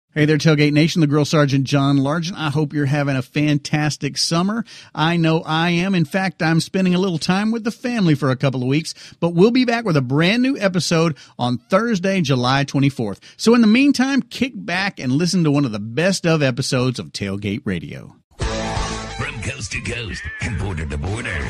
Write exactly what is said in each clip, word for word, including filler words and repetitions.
Hey there, Tailgate Nation, the Grill Sergeant John Largent. I hope you're having a fantastic summer. I know I am. In fact, I'm spending a little time with the family for a couple of weeks, but we'll be back with a brand new episode on Thursday, July twenty-fourth. So in the meantime, kick back and listen to one of the best of episodes of Tailgate Radio. From coast to coast and border to border,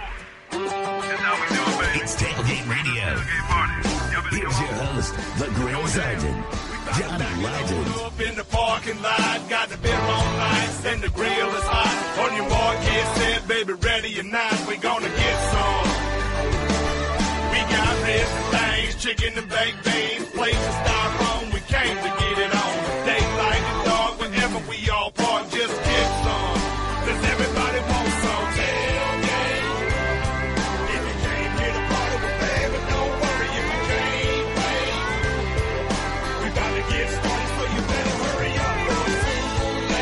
it's Tailgate Radio. Here's your host, the Grill Sergeant, Johnny Legend. Up in the parking lot, got the beer on ice, and the grill is hot. On your mark, get set, baby, ready or not, we gonna get some. We got ribs and things, chicken and baked beans, plates and styrofoam. We came to get it on. Daylight and dark, whenever we all park, just get some. Cause everybody wants some tailgate. If you came here to party with baby, don't worry if you can't wait. We about to get started, so you better hurry up, or it's too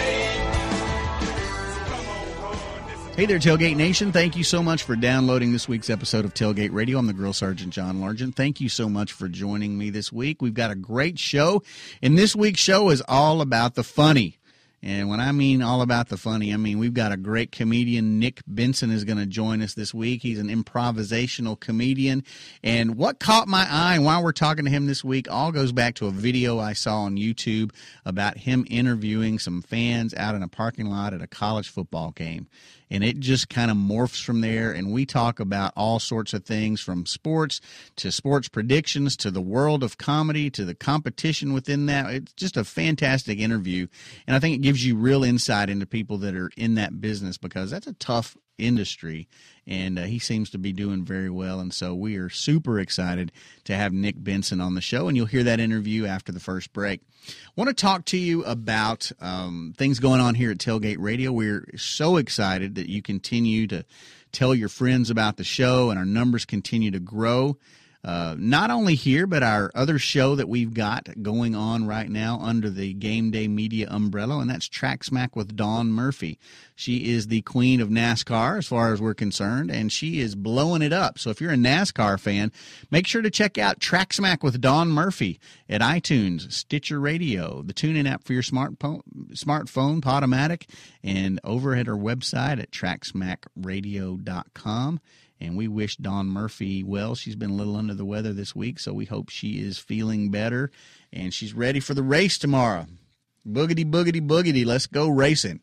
late. So come on, run. Hey there, Tailgate Nation. Thank you so much for downloading this week's episode of Tailgate Radio. I'm the Grill Sergeant John Largent. Thank you so much for joining me this week. We've got a great show, and this week's show is all about the funny. And when I mean all about the funny, I mean we've got a great comedian. Nick Benson is going to join us this week. He's an improvisational comedian. And what caught my eye, and while we're talking to him this week, all goes back to a video I saw on YouTube about him interviewing some fans out in a parking lot at a college football game. And it just kind of morphs from there, and we talk about all sorts of things from sports to sports predictions to the world of comedy to the competition within that. It's just a fantastic interview, and I think it gives you real insight into people that are in that business because that's a tough industry, and uh, he seems to be doing very well, and so we are super excited to have Nick Benson on the show, and you'll hear that interview after the first break. I want to talk to you about um, things going on here at Tailgate Radio. We're so excited that you continue to tell your friends about the show, and our numbers continue to grow. Uh, not only here, but our other show that we've got going on right now under the Game Day Media umbrella, and that's Track Smack with Dawn Murphy. She is the queen of NASCAR as far as we're concerned, and she is blowing it up. So if you're a NASCAR fan, make sure to check out Track Smack with Dawn Murphy at iTunes, Stitcher Radio, the TuneIn app for your smartphone, smartphone, Podomatic, and over at her website at track smack radio dot com. And we wish Dawn Murphy well. She's been a little under the weather this week, so we hope she is feeling better. And she's ready for the race tomorrow. Boogity, boogity, boogity. Let's go racing.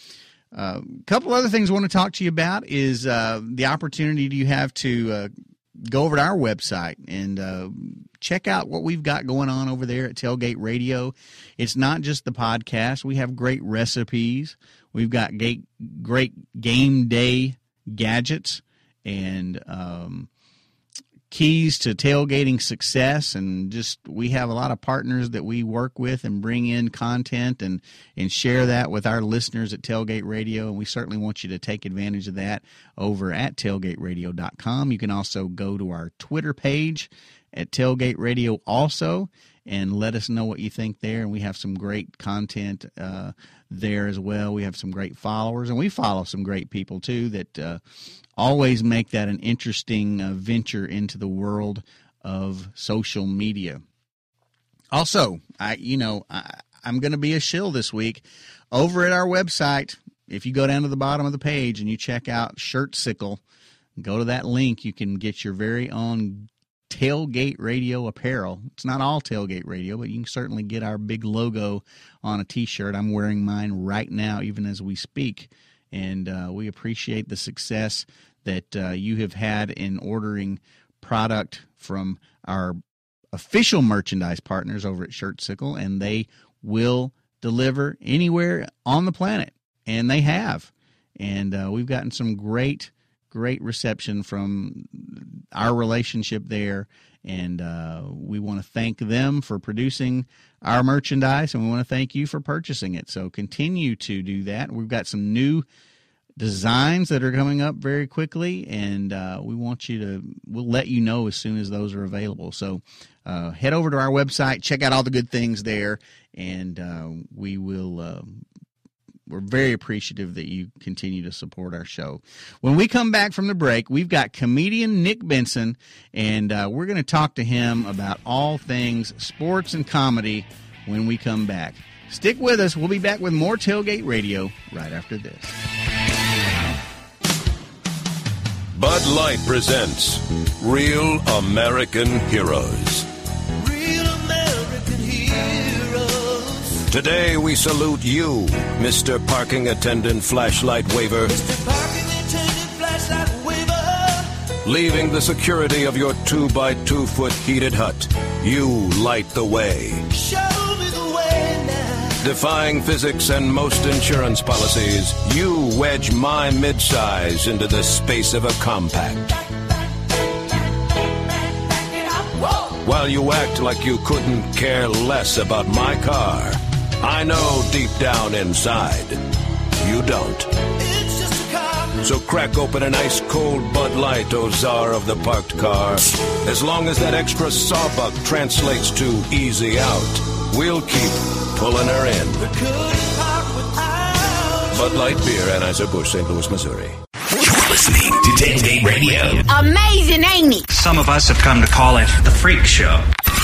A uh, couple other things I want to talk to you about is uh, the opportunity you have to uh, go over to our website and uh, check out what we've got going on over there at Tailgate Radio. It's not just the podcast. We have great recipes. We've got great, great game day gadgets and um, keys to tailgating success, and just we have a lot of partners that we work with and bring in content and, and share that with our listeners at Tailgate Radio, and we certainly want you to take advantage of that over at tailgate radio dot com. You can also go to our Twitter page at Tailgate Radio also and let us know what you think there, and we have some great content uh, there as well. We have some great followers, and we follow some great people too that uh, always make that an interesting uh, venture into the world of social media. Also, I you know, I, I'm going to be a shill this week over at our website. If you go down to the bottom of the page and you check out Shirtsicle, go to that link, you can get your very own Tailgate Radio apparel. It's not all Tailgate Radio, but you can certainly get our big logo on a T-shirt. I'm wearing mine right now, even as we speak, and uh, we appreciate the success that uh, you have had in ordering product from our official merchandise partners over at Shirtsicle, and they will deliver anywhere on the planet, and they have. And uh, we've gotten some great Great reception from our relationship there, and uh, we want to thank them for producing our merchandise, and we want to thank you for purchasing it. So continue to do that. We've got some new designs that are coming up very quickly, and uh, we want you to, we'll let you know as soon as those are available. So uh, head over to our website, check out all the good things there, and uh, we will uh, we're very appreciative that you continue to support our show. When we come back from the break, we've got comedian Nick Benson, and uh, we're going to talk to him about all things sports and comedy when we come back. Stick with us. We'll be back with more Tailgate Radio right after this. Bud Light presents Real American Heroes. Real American heroes. Today we salute you, Mister Parking Attendant Flashlight Waver. Mister Parking Attendant Flashlight Waver. Leaving the security of your two by two foot heated hut, you light the way. Show me the way now. Defying physics and most insurance policies, you wedge my midsize into the space of a compact. While you act like you couldn't care less about my car, I know deep down inside, you don't. It's just a car. So crack open an ice-cold Bud Light, O czar of the parked car. As long as that extra sawbuck translates to easy out, we'll keep pulling her in. We couldn't park without Bud Light Beer, Anheuser-Busch, Saint Louis, Missouri. You're listening to Tailgate Radio. Amazing, ain't it? Some of us have come to call it the Freak Show.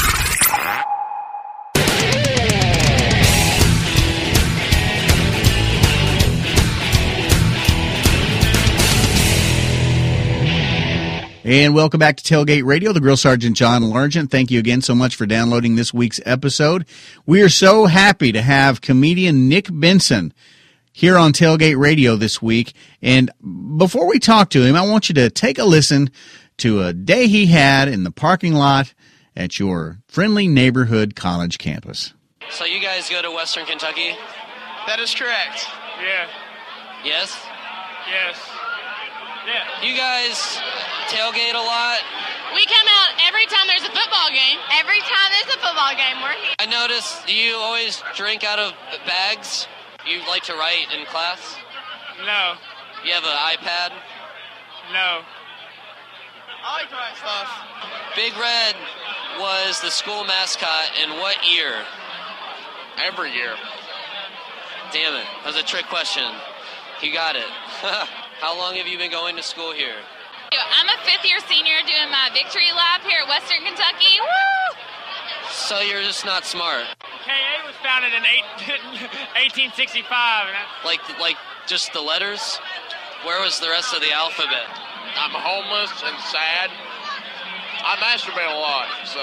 And welcome back to Tailgate Radio, the Grill Sergeant John Largent. Thank you again so much for downloading this week's episode. We are so happy to have comedian Nick Benson here on Tailgate Radio this week. And before we talk to him, I want you to take a listen to a day he had in the parking lot at your friendly neighborhood college campus. So you guys go to Western Kentucky? That is correct. Yeah. Yes? Yes. Yeah. You guys tailgate a lot? We come out every time there's a football game. Every time there's a football game, we're here. I noticed you always drink out of bags. You like to write in class? No. You have an iPad? No. I like to write stuff. Big Red was the school mascot in what year? Every year. Damn it. That was a trick question. You got it. How long have you been going to school here? I'm a fifth-year senior doing my victory lap here at Western Kentucky. Woo! So you're just not smart. K A was founded in eighteen sixty-five. And Like, like just the letters? Where was the rest of the alphabet? I'm homeless and sad. I masturbate a lot, so.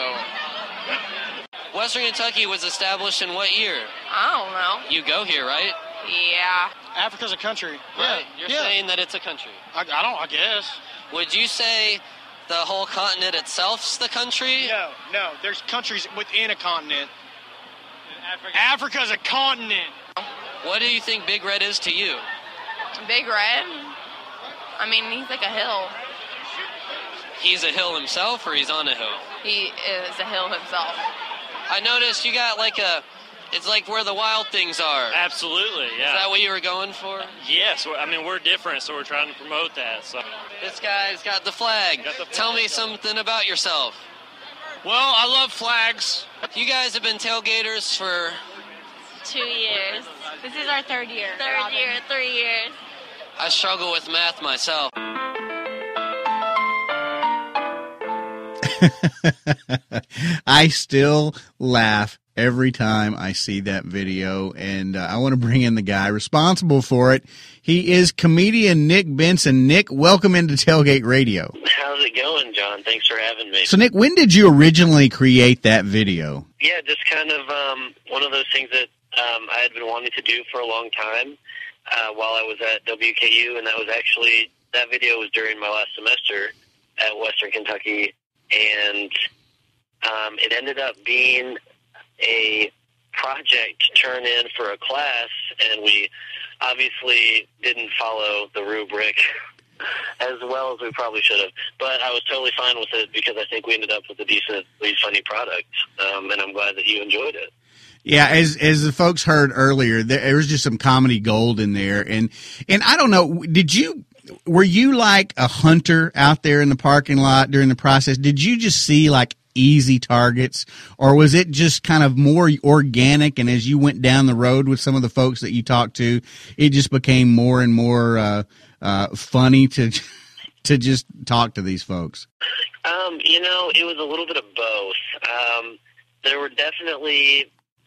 Western Kentucky was established in what year? I don't know. You go here, right? Yeah. Africa's a country. Right. You're yeah. saying that it's a country. I, I don't, I guess. Would you say the whole continent itself's the country? No, no. There's countries within a continent. Africa. Africa's a continent. What do you think Big Red is to you? Big Red? I mean, he's like a hill. He's a hill himself, or he's on a hill? He is a hill himself. I noticed you got like a, it's like where the wild things are. Absolutely, yeah. Is that what you were going for? Yes, I mean, we're different, so we're trying to promote that. So. This guy's got the flag. Got the flag. Tell me something about yourself. Well, I love flags. You guys have been tailgaters for... Two years. This is our third year. Third year, three years. I struggle with math myself. I still laugh every time I see that video, and uh, I want to bring in the guy responsible for it. He is comedian Nick Benson. Nick, welcome into Tailgate Radio. How's it going, John? Thanks for having me. So, Nick, when did you originally create that video? Yeah, just kind of um, one of those things that um, I had been wanting to do for a long time uh, while I was at W K U, and that was actually, that video was during my last semester at Western Kentucky, and um, it ended up being a project to turn in for a class, and we obviously didn't follow the rubric as well as we probably should have. But I was totally fine with it because I think we ended up with a decently funny product, um, and I'm glad that you enjoyed it. Yeah, as as the folks heard earlier, there, there was just some comedy gold in there, and and I don't know, did you were you like a hunter out there in the parking lot during the process? Did you just see like easy targets, or was it just kind of more organic, and as you went down the road with some of the folks that you talked to, it just became more and more uh, uh, funny to to just talk to these folks? Um, you know, it was a little bit of both. Um, there were definitely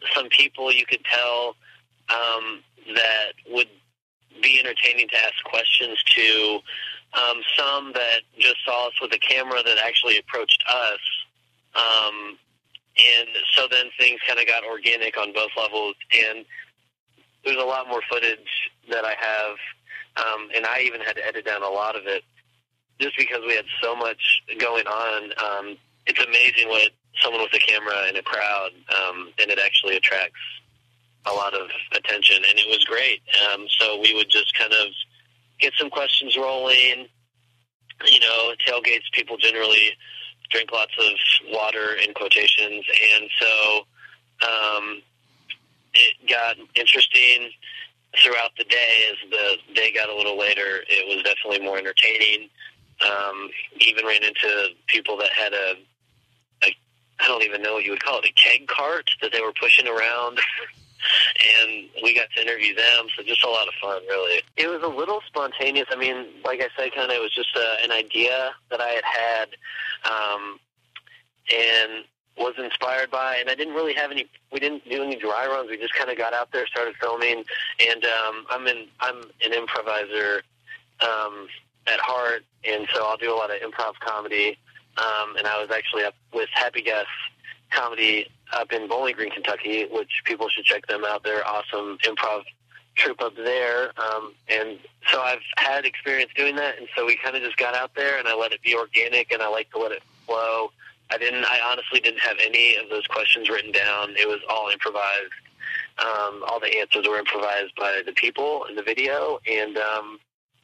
some people you could tell um, that would be entertaining to ask questions to, um, some that just saw us with a camera that actually approached us. Um, and so then things kind of got organic on both levels, and there's a lot more footage that I have, um, and I even had to edit down a lot of it just because we had so much going on. Um, it's amazing what someone with a camera in a crowd, um, and it actually attracts a lot of attention, and it was great. Um, so we would just kind of get some questions rolling. You know, tailgates, people generally drink lots of water in quotations, and so um, it got interesting throughout the day. As the day got a little later, it was definitely more entertaining. Um, even ran into people that had a, a, I don't even know what you would call it, a keg cart that they were pushing around. And we got to interview them, so just a lot of fun, really. It was a little spontaneous. I mean, like I said, kind of it was just a, an idea that I had had, um, and was inspired by, and I didn't really have any, we didn't do any dry runs. We just kind of got out there, started filming, and um, I'm, in, I'm an improviser um, at heart, and so I'll do a lot of improv comedy, um, and I was actually up with Happy Guess Comedy up in Bowling Green, Kentucky, which people should check them out. They're awesome improv troupe up there. Um, and so I've had experience doing that, and so we kind of just got out there, and I let it be organic, and I like to let it flow. I didn't, I honestly didn't have any of those questions written down. It was all improvised. Um, all the answers were improvised by the people in the video, and um,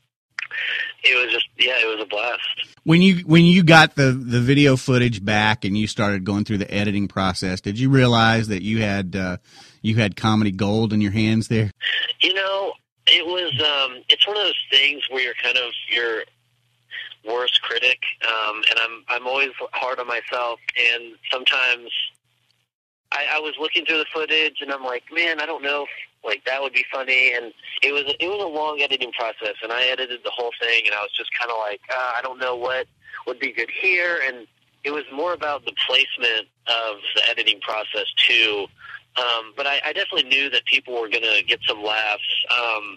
it was just, yeah, it was a blast. When you when you got the, the video footage back and you started going through the editing process, did you realize that you had uh, you had comedy gold in your hands there? You know, it was um, it's one of those things where you're kind of your worst critic, um, and I'm I'm always hard on myself, and sometimes I, I was looking through the footage and I'm like, man, I don't know if like that would be funny, and it was it was a long editing process, and I edited the whole thing, and I was just kind of like, uh, I don't know what would be good here, and it was more about the placement of the editing process too. Um, but I, I definitely knew that people were going to get some laughs, um,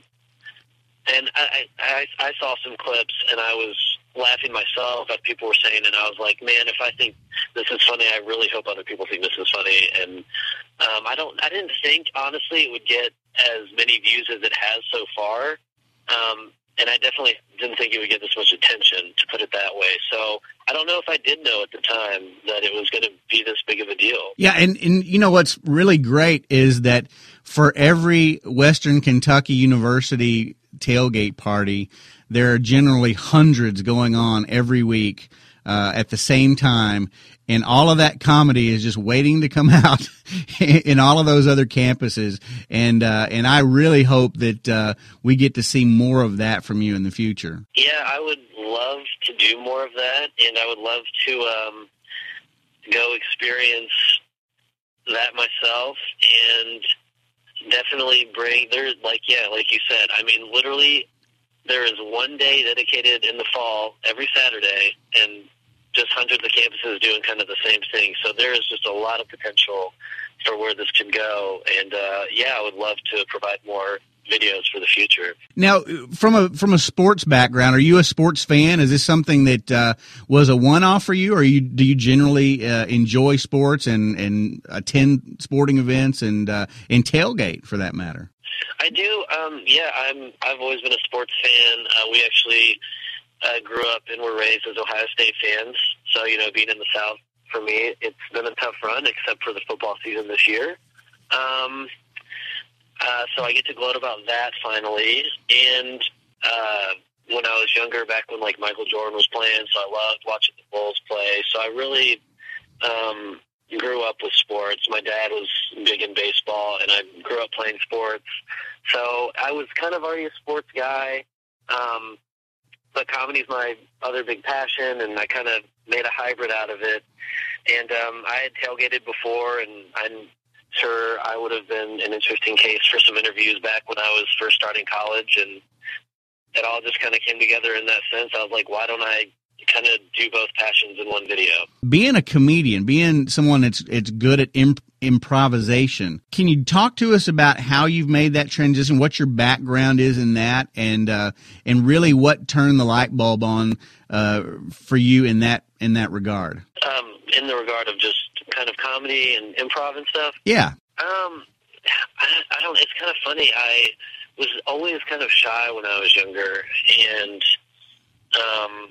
and I, I I saw some clips, and I was laughing myself at people were saying, and I was like, man, if I think this is funny, I really hope other people think this is funny. And um, I don't, I didn't think honestly it would get as many views as it has so far, um, and I definitely didn't think it would get this much attention, to put it that way. So I don't know if I did know at the time that it was going to be this big of a deal. Yeah, and and you know what's really great is that for every Western Kentucky University tailgate party, there are generally hundreds going on every week uh, at the same time, and all of that comedy is just waiting to come out in all of those other campuses. And uh, and I really hope that uh, we get to see more of that from you in the future. Yeah, I would love to do more of that, and I would love to um, go experience that myself, and definitely bring there. Like yeah, like you said, I mean, literally. There is one day dedicated in the fall every Saturday, and just hundreds of campuses doing kind of the same thing. So there is just a lot of potential for where this can go. And, uh, yeah, I would love to provide more videos for the future. Now, from a from a sports background, are you a sports fan? Is this something that uh, was a one-off for you, or you, do you generally uh, enjoy sports and, and attend sporting events and, uh, and tailgate, for that matter? I do. Um, yeah, I'm. I've always been a sports fan. Uh, we actually uh, grew up and were raised as Ohio State fans. So you know, being in the South for me, it's been a tough run, except for the football season this year. Um, uh, so I get to gloat about that finally. And uh, when I was younger, back when like Michael Jordan was playing, so I loved watching the Bulls play. So I really. Um, grew up with sports. My dad was big in baseball, and I grew up playing sports. So I was kind of already a sports guy, um, but comedy's my other big passion, and I kind of made a hybrid out of it. And um, I had tailgated before, and I'm sure I would have been an interesting case for some interviews back when I was first starting college, and it all just kind of came together in that sense. I was like, why don't I kind of do both passions in one video? Being a comedian, being someone that's it's good at imp- improvisation. Can you talk to us about how you've made that transition, what your background is in that, and uh, and really what turned the light bulb on uh, for you in that in that regard? Um, in the regard of just kind of comedy and improv and stuff? Yeah. Um, I, I don't, it's kind of funny. I was always kind of shy when I was younger, and um,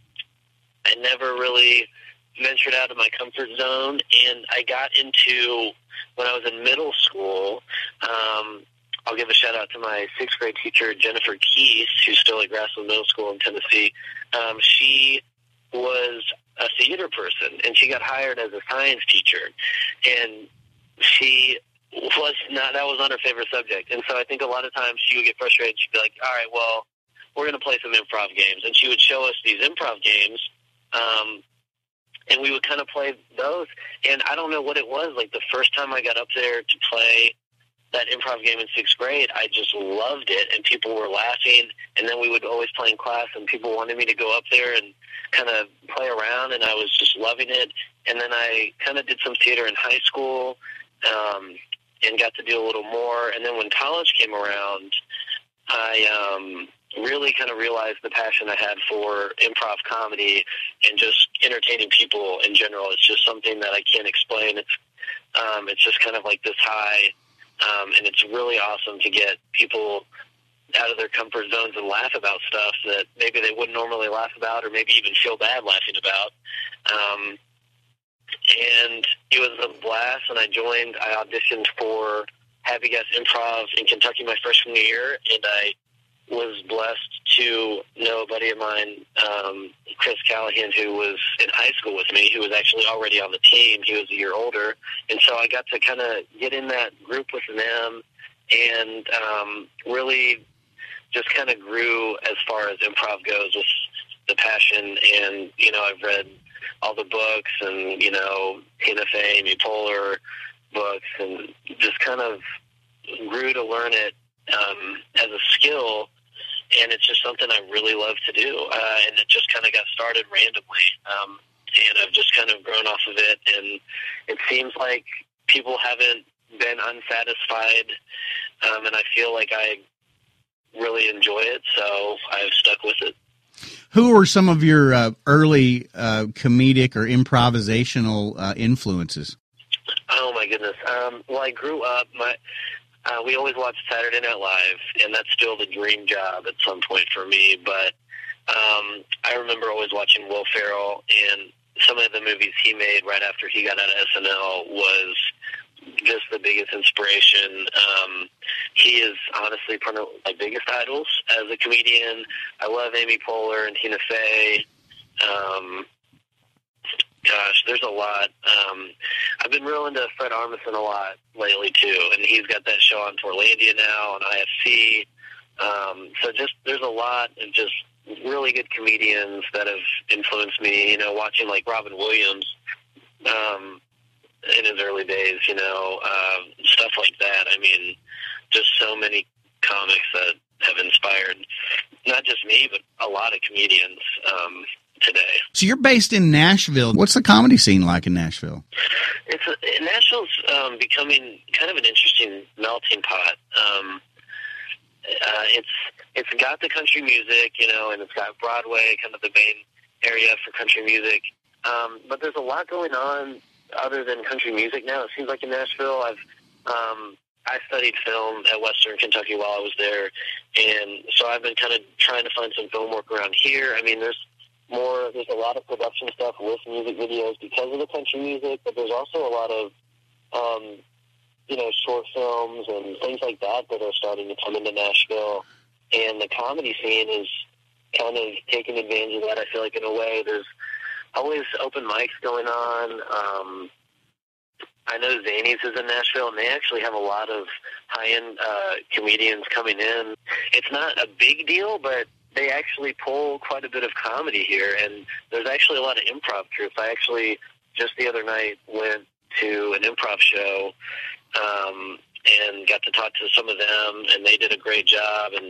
I never really ventured out of my comfort zone, and I got into, when I was in middle school, um, I'll give a shout out to my sixth grade teacher, Jennifer Keese, who's still at Grassland Middle School in Tennessee. Um, she was a theater person, and she got hired as a science teacher, and she was not, that was not her favorite subject. And so I think a lot of times she would get frustrated. She'd be like, all right, well, we're going to play some improv games. And she would show us these improv games, um, and we would kind of play those. And I don't know what it was. Like the first time I got up there to play that improv game in sixth grade, I just loved it, and people were laughing. And then we would always play in class, and people wanted me to go up there and kind of play around, and I was just loving it. And then I kind of did some theater in high school, um, and got to do a little more. And then when college came around, I um, really kind of realized the passion I had for improv comedy and just entertaining people in general. It's just something that I can't explain. It's um, it's just kind of like this high, um, and it's really awesome to get people out of their comfort zones and laugh about stuff that maybe they wouldn't normally laugh about, or maybe even feel bad laughing about. Um, and it was a blast, and I joined, I auditioned for Happy Gas Improv in Kentucky my freshman year, and I was blessed to know a buddy of mine, um, Chris Callahan, who was in high school with me, who was actually already on the team. He was a year older, and so I got to kind of get in that group with them, and um, really just kind of grew as far as improv goes with the passion. And, you know, I've read all the books, and, you know, Tina Fey, Amy Poehler books, and just kind of grew to learn it um, as a skill. And it's just something I really love to do. Uh, and it just kind of got started randomly. Um, and I've just kind of grown off of it. And it seems like people haven't been unsatisfied. Um, and I feel like I really enjoy it. So I've stuck with it. Who were some of your uh, early uh, comedic or improvisational uh, influences? Oh, my goodness. Um, well, I grew up, my uh, we always watched Saturday Night Live, and that's still the dream job at some point for me. But um, I remember always watching Will Ferrell, and some of the movies he made right after he got out of S N L was just the biggest inspiration. Um, he is honestly one of my biggest idols as a comedian. I love Amy Poehler and Tina Fey. Um, gosh, there's a lot. Um, I've been real into Fred Armisen a lot lately too, and he's got that show on Portlandia now on I F C. Um, so just there's a lot of just really good comedians that have influenced me. You know, watching like Robin Williams. Um, in his early days, you know, uh, stuff like that. I mean, just so many comics that have inspired not just me, but a lot of comedians um, today. So you're based in Nashville. What's the comedy scene like in Nashville? It's a, Nashville's um, becoming kind of an interesting melting pot. Um, uh, it's it's got the country music, you know, and it's got Broadway, kind of the main area for country music. Um, but there's a lot going on other than country music now. It seems like in Nashville, I've um, I studied film at Western Kentucky while I was there, and so I've been kind of trying to find some film work around here. I mean, there's more, there's a lot of production stuff with music videos because of the country music, but there's also a lot of, um, you know, short films and things like that that are starting to come into Nashville, and the comedy scene is kind of taking advantage of that, I feel like, in a way. There's always open mics going on. Um, I know Zanies is in Nashville, and they actually have a lot of high-end uh, comedians coming in. It's not a big deal, but they actually pull quite a bit of comedy here, and there's actually a lot of improv troops. I actually, just the other night, went to an improv show um, and got to talk to some of them, and they did a great job, and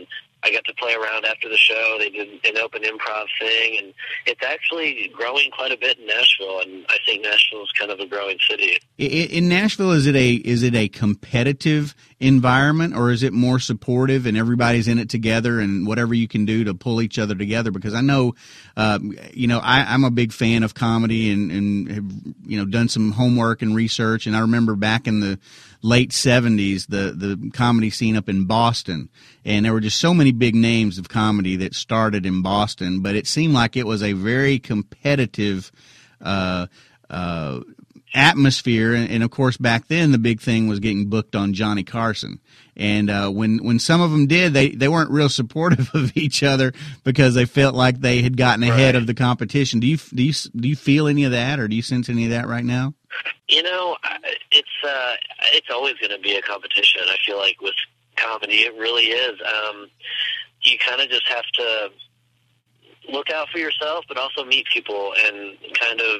I got to play around after the show. They did an open improv thing, and it's actually growing quite a bit in Nashville, and I think Nashville is kind of a growing city. In Nashville, is it a is it a competitive environment, or is it more supportive and everybody's in it together and whatever you can do to pull each other together? Because I know, uh, you know, I, I'm a big fan of comedy and, and have, you know, done some homework and research. And I remember back in the late seventies, the, the comedy scene up in Boston, and there were just so many big names of comedy that started in Boston, but it seemed like it was a very competitive uh, uh atmosphere, and, and of course back then the big thing was getting booked on Johnny Carson, and uh, when when some of them did, they, they weren't real supportive of each other because they felt like they had gotten ahead right. of the competition. Do you do you do you feel any of that, or do you sense any of that right now? You know, it's uh, it's always going to be a competition. I feel like with comedy, it really is. Um, you kind of just have to look out for yourself, but also meet people and kind of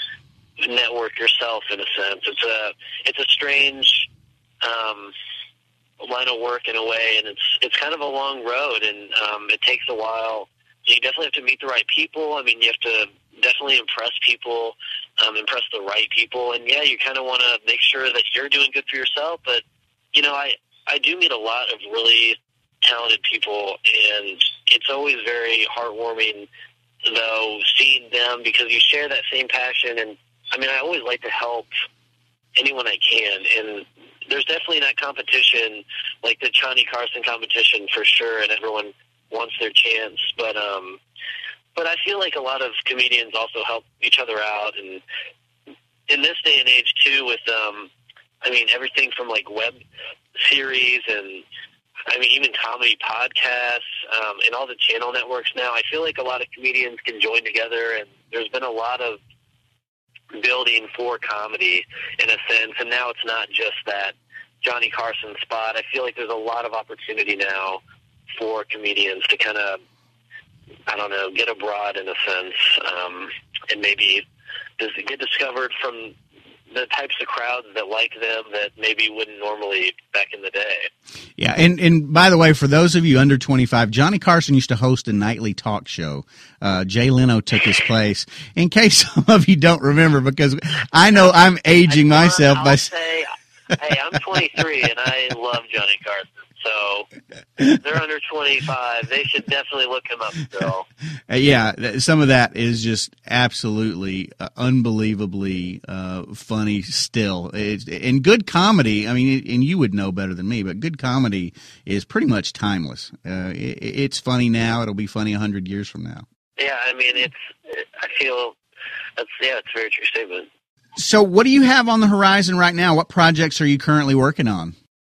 network yourself in a sense. It's a it's a strange um, line of work in a way, and it's it's kind of a long road, and um, it takes a while. You definitely have to meet the right people. I mean, you have to definitely impress people, um, impress the right people, and yeah, you kind of want to make sure that you're doing good for yourself. But you know, I I do meet a lot of really talented people, and it's always very heartwarming, though, seeing them, because you share that same passion. And I mean, I always like to help anyone I can, and there's definitely that competition, like the Johnny Carson competition for sure, and everyone wants their chance. But um, but I feel like a lot of comedians also help each other out, and in this day and age too, with um, I mean, everything from like web series and I mean even comedy podcasts um, and all the channel networks now. I feel like a lot of comedians can join together, and there's been a lot of building for comedy in a sense, and now it's not just that Johnny Carson spot. I feel like there's a lot of opportunity now for comedians to kind of, I don't know, get abroad in a sense, um, and maybe just get discovered from the types of crowds that like them that maybe wouldn't normally back in the day. Yeah, and, and by the way, for those of you under twenty-five, Johnny Carson used to host a nightly talk show. Uh, Jay Leno took his place. In case some of you don't remember, because I know I'm aging I, myself I'll by say, hey, I'm twenty-three, and I love Johnny Carson. So they're under twenty-five. They should definitely look him up still. Uh, yeah, some of that is just absolutely, uh, unbelievably uh, funny still. It's, and good comedy, I mean, and you would know better than me, but good comedy is pretty much timeless. Uh, it, it's funny now. It'll be funny one hundred years from now. Yeah, I mean, it's. I feel that's yeah, it's a very true statement. So what do you have on the horizon right now? What projects are you currently working on?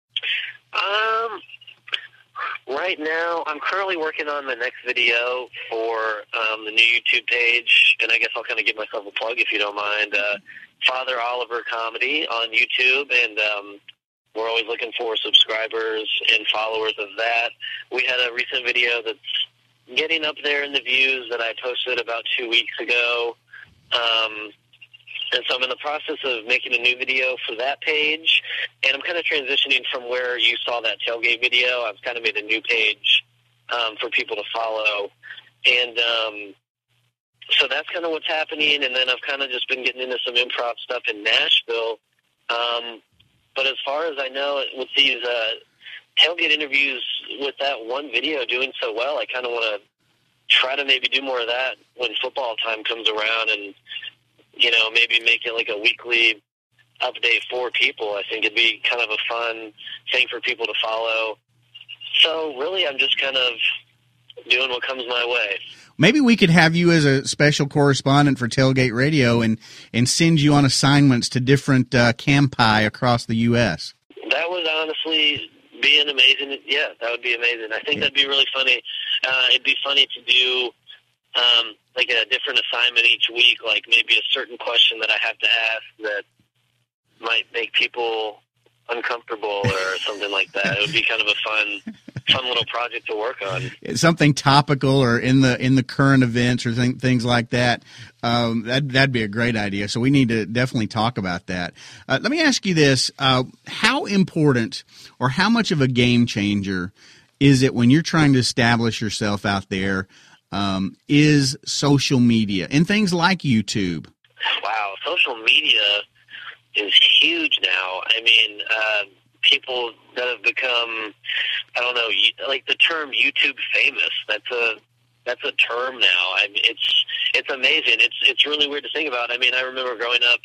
Um, right now, I'm currently working on my next video for um, the new YouTube page, and I guess I'll kind of give myself a plug if you don't mind. Uh, Father Oliver Comedy on YouTube, and um, we're always looking for subscribers and followers of that. We had a recent video that's getting up there in the views that I posted about two weeks ago. Um, And so I'm in the process of making a new video for that page, and I'm kind of transitioning from where you saw that tailgate video. I've kind of made a new page um, for people to follow, and um, so that's kind of what's happening. And then I've kind of just been getting into some improv stuff in Nashville. Um, but as far as I know, with these uh, tailgate interviews, with that one video doing so well, I kind of want to try to maybe do more of that when football time comes around, and you know, maybe make it like a weekly update for people. I think it'd be kind of a fun thing for people to follow. So really, I'm just kind of doing what comes my way. Maybe we could have you as a special correspondent for Tailgate Radio and, and send you on assignments to different uh, campi across the U S That would honestly be an amazing, yeah, that would be amazing. I think yeah. that'd be really funny. Uh, it'd be funny to do Um, like a different assignment each week, like maybe a certain question that I have to ask that might make people uncomfortable or something like that. It would be kind of a fun, fun little project to work on. Something topical or in the in the current events or th- things like that. Um, that that'd be a great idea. So we need to definitely talk about that. Uh, let me ask you this: uh, how important or how much of a game changer is it when you're trying to establish yourself out there um, is social media and things like YouTube? Wow, social media is huge now. I mean, uh, people that have become, I don't know, like the term YouTube famous, that's a that's a term now. I mean, it's it's amazing. It's it's really weird to think about. I mean, I remember growing up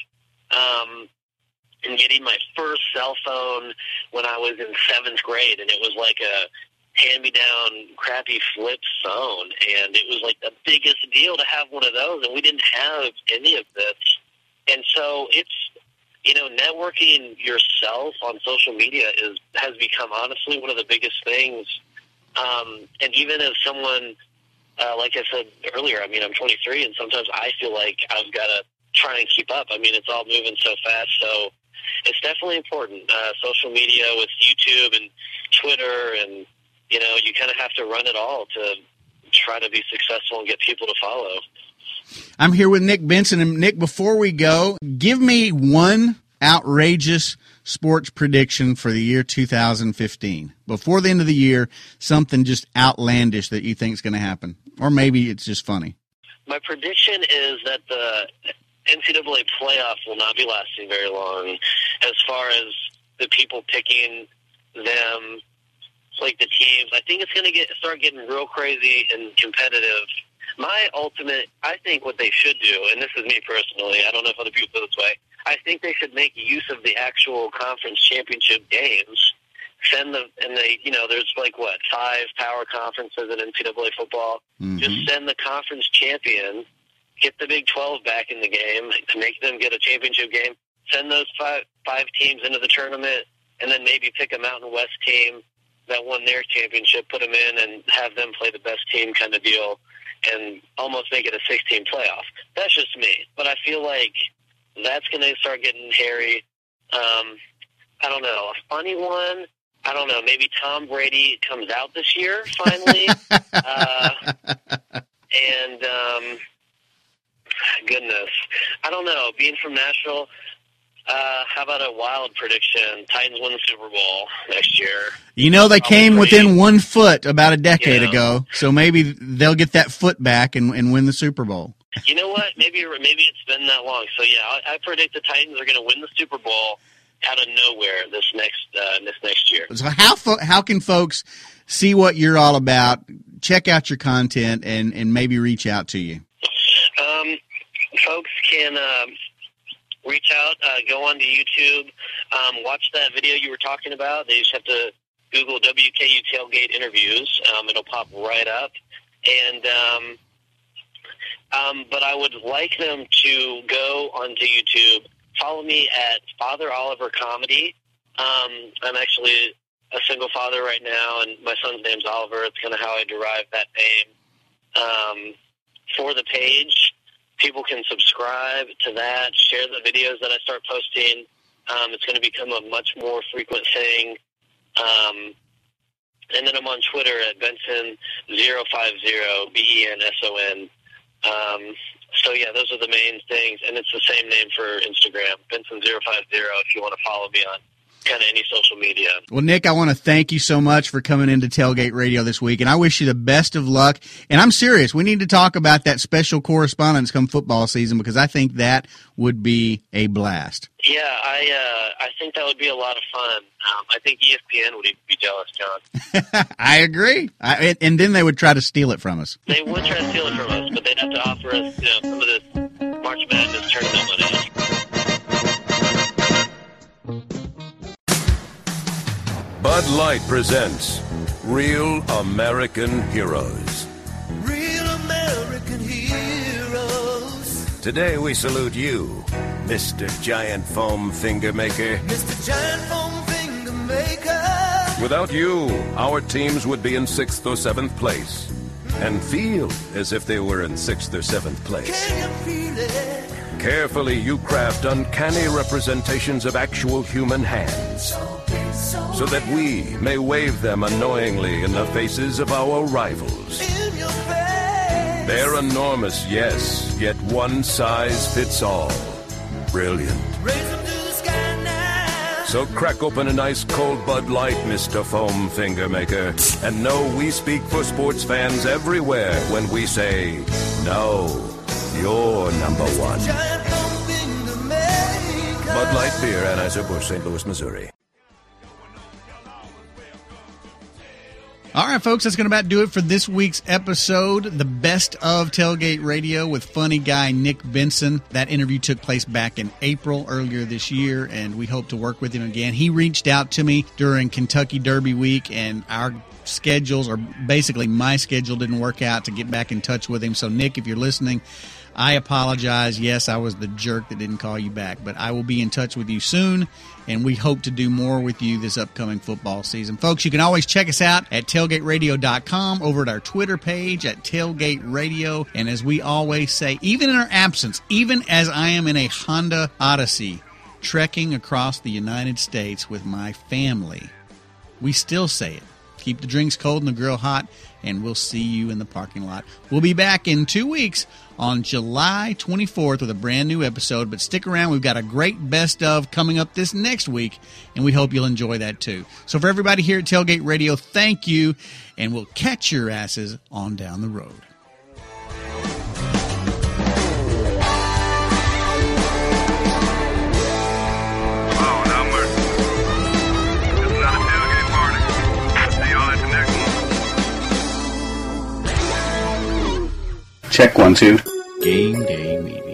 um, and getting my first cell phone when I was in seventh grade, and it was like a hand-me-down crappy flip phone, and it was like the biggest deal to have one of those, and we didn't have any of this. And so it's, you know, networking yourself on social media is has become honestly one of the biggest things. Um, and even as someone, uh, like I said earlier, I mean, I'm twenty-three, and sometimes I feel like I've got to try and keep up. I mean, it's all moving so fast, so it's definitely important. Uh, social media with YouTube and Twitter, and, you know, you kind of have to run it all to try to be successful and get people to follow. I'm here with Nick Benson. And Nick, before we go, give me one outrageous sports prediction for the year two thousand fifteen. Before the end of the year, something just outlandish that you think is going to happen. Or maybe it's just funny. My prediction is that the N C double A playoff will not be lasting very long as far as the people picking them, like the teams. I think it's going to get start getting real crazy and competitive. My ultimate, I think what they should do, and this is me personally, I don't know if other people feel this way, I think they should make use of the actual conference championship games. Send the, and they, you know, there's like, what, five power conferences in N C double A football. Mm-hmm. Just send the conference champion, get the Big twelve back in the game, to make them get a championship game, send those five, five teams into the tournament, and then maybe pick a Mountain West team that won their championship, put them in, and have them play the best team kind of deal, and almost make it a six-team playoff. That's just me. But I feel like that's going to start getting hairy. Um, I don't know. A funny one, I don't know. Maybe Tom Brady comes out this year, finally. uh, and, um, goodness. I don't know. Being from Nashville, uh, how about a wild prediction? Titans win the Super Bowl next year. You know, they Probably came pretty, within one foot about a decade yeah. ago, so maybe they'll get that foot back and, and win the Super Bowl. You know what? Maybe maybe it's been that long. So, yeah, I, I predict the Titans are going to win the Super Bowl out of nowhere this next uh, this next year. So how fo- how can folks see what you're all about, check out your content, and, and maybe reach out to you? Um, folks can uh, reach out, uh, go on to YouTube, um, watch that video you were talking about. They just have to Google W K U Tailgate Interviews. Um, it'll pop right up. And um, um, but I would like them to go onto YouTube. Follow me at Father Oliver Comedy. Um, I'm actually a single father right now, and my son's name's Oliver. It's kind of how I derived that name. Um, for the page, people can subscribe to that, share the videos that I start posting. Um, it's going to become a much more frequent thing. Um, and then I'm on Twitter at Benson zero five zero, B E N S O N. Um, so, yeah, those are the main things. And it's the same name for Instagram, Benson zero five zero, if you want to follow me on kind of any social media. Well, Nick, I want to thank you so much for coming into Tailgate Radio this week, and I wish you the best of luck. And I'm serious. We need to talk about that special correspondence come football season, because I think that would be a blast. Yeah, I uh, I think that would be a lot of fun. Um, I think E S P N would even be jealous, John. I agree. I, and then they would try to steal it from us. They would try to steal it from us, but they'd have to offer us, you know, some of this March Madness tournament money. Bud Light presents Real American Heroes. Real American heroes. Today we salute you, Mister Giant Foam Finger Maker. Mister Giant Foam Finger Maker. Without you, our teams would be in sixth or seventh place and feel as if they were in sixth or seventh place. Can you feel it? Carefully, you craft uncanny representations of actual human hands, so that we may wave them annoyingly in the faces of our rivals. In your face. They're enormous, yes, yet one size fits all. Brilliant. Raise them to the sky now. So crack open a nice cold Bud Light, Mister Foam Finger Maker. And know we speak for sports fans everywhere when we say, no, you're number one. Bud Light Beer, Anheuser-Busch, Saint Louis, Missouri. All right, folks, that's going to about do it for this week's episode, the Best of Tailgate Radio with funny guy Nick Benson. That interview took place back in April earlier this year, and we hope to work with him again. He reached out to me during Kentucky Derby week, and our schedules, or basically my schedule, didn't work out to get back in touch with him. So, Nick, if you're listening, I apologize. Yes, I was the jerk that didn't call you back, but I will be in touch with you soon, and we hope to do more with you this upcoming football season. Folks, you can always check us out at tailgate radio dot com, over at our Twitter page at Tailgate Radio, and as we always say, even in our absence, even as I am in a Honda Odyssey trekking across the United States with my family, we still say it. Keep the drinks cold and the grill hot, and we'll see you in the parking lot. We'll be back in two weeks on July twenty-fourth with a brand new episode, but stick around. We've got a great best of coming up this next week, and we hope you'll enjoy that too. So for everybody here at Tailgate Radio, thank you, and we'll catch your asses on down the road. Check one, two. Game Day Media.